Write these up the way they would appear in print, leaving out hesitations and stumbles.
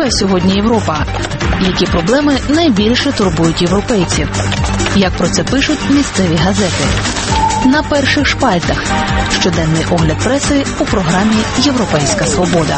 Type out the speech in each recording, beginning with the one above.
живе сьогодні Європа? Які проблеми найбільше турбують європейців? Як про це пишуть місцеві газети? На перших шпальтах. Щоденний огляд преси у програмі «Європейська свобода».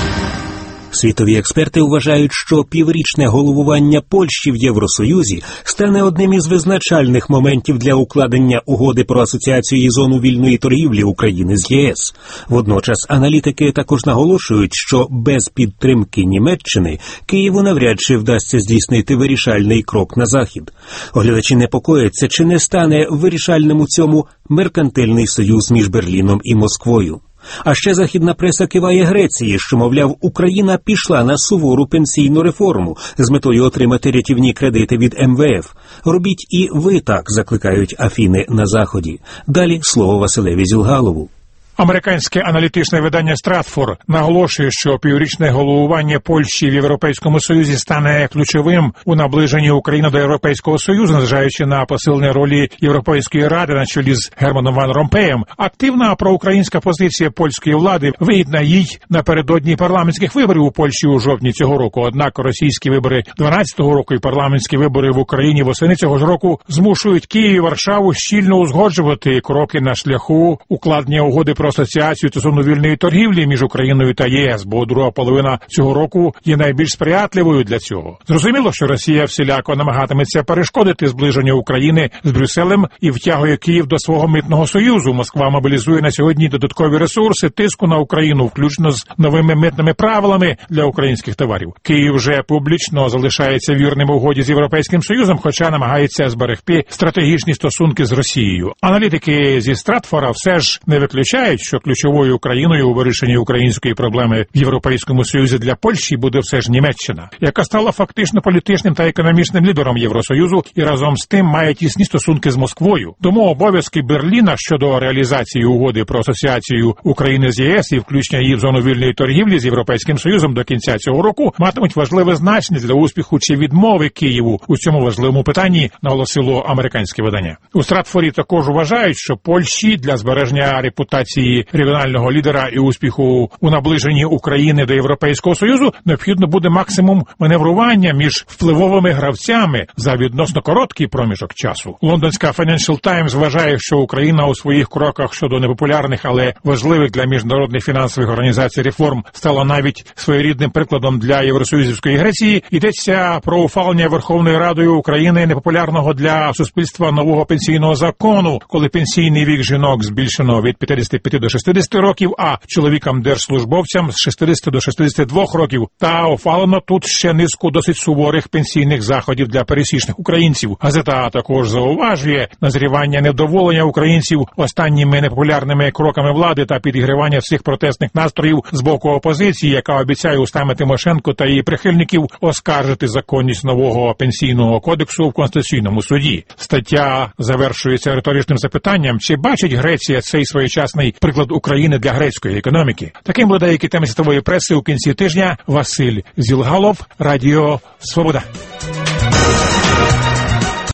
Світові експерти вважають, що піврічне головування Польщі в Євросоюзі стане одним із визначальних моментів для укладення угоди про асоціацію і зону вільної торгівлі України з ЄС. Водночас аналітики також наголошують, що без підтримки Німеччини Києву навряд чи вдасться здійснити вирішальний крок на захід. Оглядачі непокояться, чи не стане вирішальним у цьому меркантильний союз між Берліном і Москвою. А ще західна преса киває Греції, що, мовляв, Україна пішла на сувору пенсійну реформу з метою отримати рятівні кредити від МВФ. Робіть і ви так, закликають Афіни на Заході. Далі слово Василеві Зілгалову. Американське аналітичне видання «Стратфор» наголошує, що піврічне головування Польщі в Європейському Союзі стане ключовим у наближенні України до Європейського Союзу, незважаючи на посилення ролі Європейської Ради на чолі з Германом Ван Ромпеєм. Активна проукраїнська позиція польської влади вигідна їй напередодні парламентських виборів у Польщі у жовтні цього року. Однак російські вибори 12-го року і парламентські вибори в Україні восени цього ж року змушують Київ і Варшаву щільно узгоджувати кроки на шляху укладення угоди про асоціацію та зону вільної торгівлі між Україною та ЄС, бо друга половина цього року є найбільш сприятливою для цього. Зрозуміло, що Росія всіляко намагатиметься перешкодити зближення України з Брюсселем і втягує Київ до свого митного союзу. Москва мобілізує на сьогодні додаткові ресурси тиску на Україну, включно з новими митними правилами для українських товарів. Київ вже публічно залишається вірним угоді з Європейським Союзом, хоча намагається зберегти стратегічні стосунки з Росією. Аналітики зі Стратфора все ж не виключають, що ключовою країною у вирішенні української проблеми в Європейському Союзі для Польщі буде все ж Німеччина, яка стала фактично політичним та економічним лідером Євросоюзу і разом з тим має тісні стосунки з Москвою. Тому обов'язки Берліна щодо реалізації угоди про асоціацію України з ЄС і включення її в зону вільної торгівлі з Європейським Союзом до кінця цього року матимуть важливе значення для успіху чи відмови Києву у цьому важливому питанні, наголосило американське видання. У Стратфорі також вважають, що Польщі для збереження репутації регіонального лідера і успіху у наближенні України до Європейського Союзу необхідно буде максимум маневрування між впливовими гравцями за відносно короткий проміжок часу. Лондонська Financial Times вважає, що Україна у своїх кроках щодо непопулярних, але важливих для міжнародних фінансових організацій реформ стала навіть своєрідним прикладом для євросоюзівської Греції. Йдеться про ухвалення Верховною Радою України непопулярного для суспільства нового пенсійного закону, коли пенсійний вік жінок збільшено від 55 до 60 років, а чоловікам-держслужбовцям з 60 до 62 років. Та ухвалено тут ще низку досить суворих пенсійних заходів для пересічних українців. Газета також зауважує назрівання невдоволення українців останніми непопулярними кроками влади та підігривання всіх протестних настроїв з боку опозиції, яка обіцяє устами Тимошенко та її прихильників оскаржити законність нового пенсійного кодексу в Конституційному суді. Стаття завершується риторичним запитанням, чи бачить Греція цей своєчасний приклад України для грецької економіки. Таким були деякі теми світової преси у кінці тижня. Василь Зілгалов, Радіо Свобода.